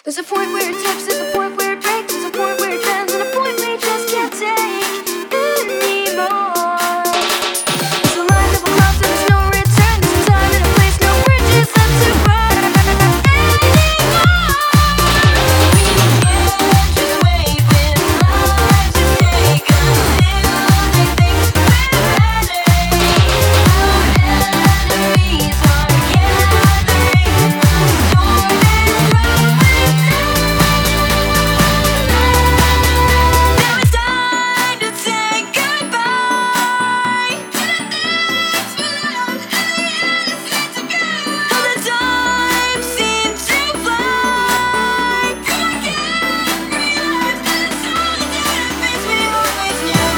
There's a point where it tips, there's a point where it breaks, there's a point where it bends, and a point we just can't take anymore. There's a line that will cross and there's no return. There's a time and a place, no bridges left to burn anymore. We can't just wait with life to take until they think we're ready. Our enemies are gathering, the storm is growing down. Now it's time to say goodbye to the things we loved and the innocence of God. All the time seems to fly. Come on, can't realize that it's all the different things we always knew.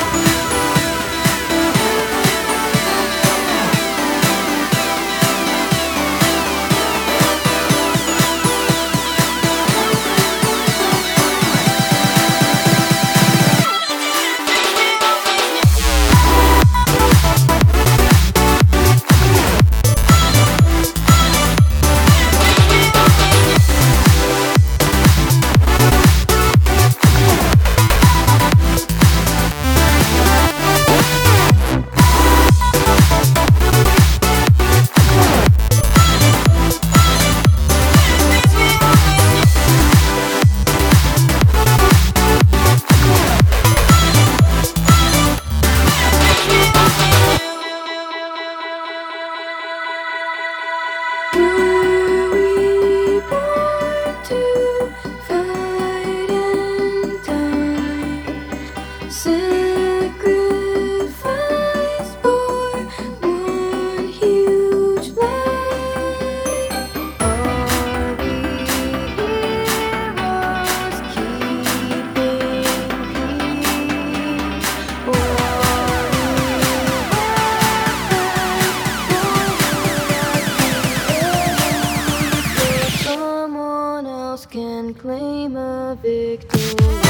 Were we born to fight and die? Sacrifice for one huge lie? Are we heroes keeping peace? Or are we weapons? Someone else can claim a victory.